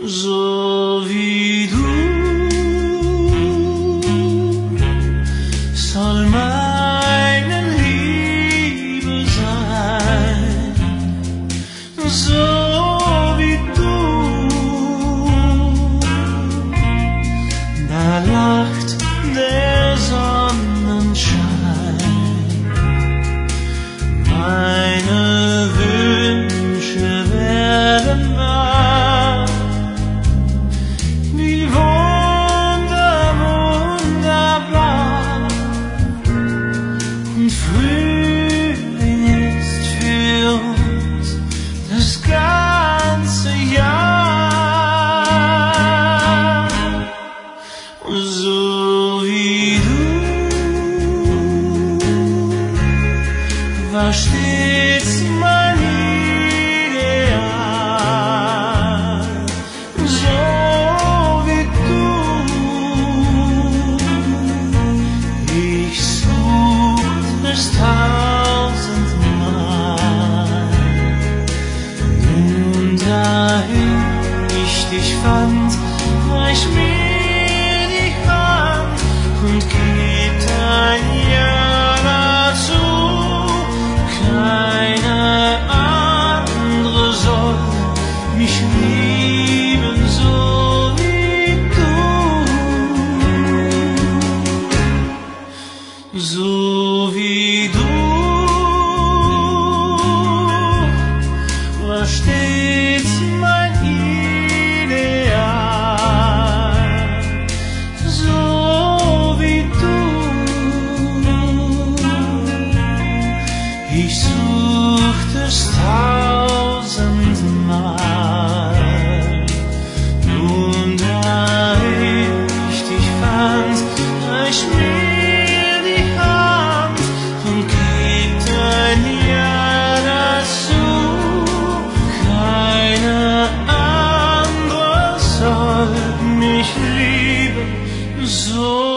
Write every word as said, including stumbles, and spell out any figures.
So wie du soll meine Liebe sein, so wie du, da lacht der Sonnenschein. Meine Wünsche werden wahr, wie wunder, wunderbar. Und Frühling ist für uns das ganze Jahr. So wie du war stets mein Ideal, so wie du. Ich suchte es tausendmal, nun dahin ich dich fand, reich mir die Hand und gib dein Ja dazu. Keine andere soll mich lieben, so wie du, so wie du war stets mein Ideal, so wie du. Ich suchte es tausendmal, nun da ich dich fand, reich mir die Hand und gib dein Ja dazu. Keine andere soll mich lieben, so